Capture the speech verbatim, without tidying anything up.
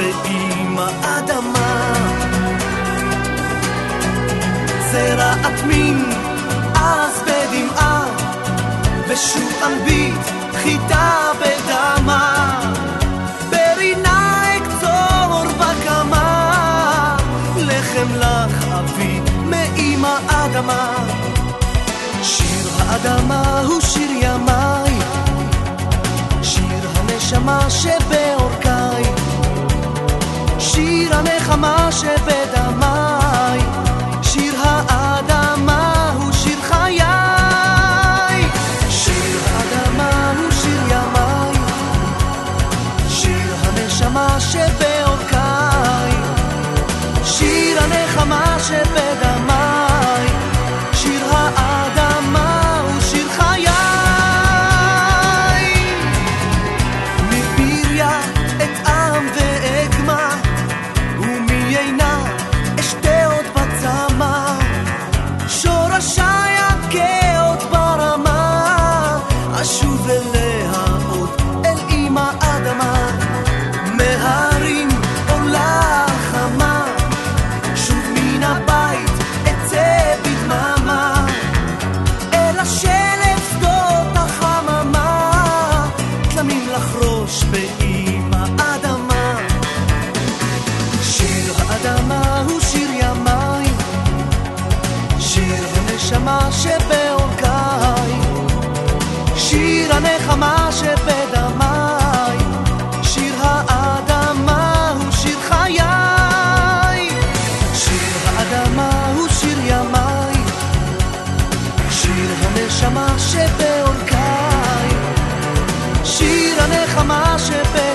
ועם האדמה. זרעת מין אז בדמעה, ושוב אנבית חיטה בדמה. ברינה אקצור בקמה, לחם לך אבי מעם האדמה. שיר האדמה הוא שיר ימי, שיר הנשמה שבאורכי, שיר הנחמה שבדמי. שיר האדמה הוא שיר חיי, שיר האדמה הוא שיר ימי, שיר הנשמה שבאורכי, שיר הנחמה שבדמי. שיר האדמה הוא שיר חיי. מביריה את עם ואגמה, ומיינה אשתה עוד בצמא. שורשי הכאות ברמה, אשוב אליה עוד אל עם האדמה. מהרים עולה חמה, שוב מן הבית אצא בדממה, אל השלף שדות החממה, תלמים לחרוש בעם האדמה. שיר האדמה הוא שיר ימי, שיר הנשמה שבאורכי, שיר הנחמה שבדמי. שיר האדמה הוא שיר חיי, שיר האדמה הוא שיר ימי, שיר הנשמה שבאורכי, שיר הנחמה שבדמי.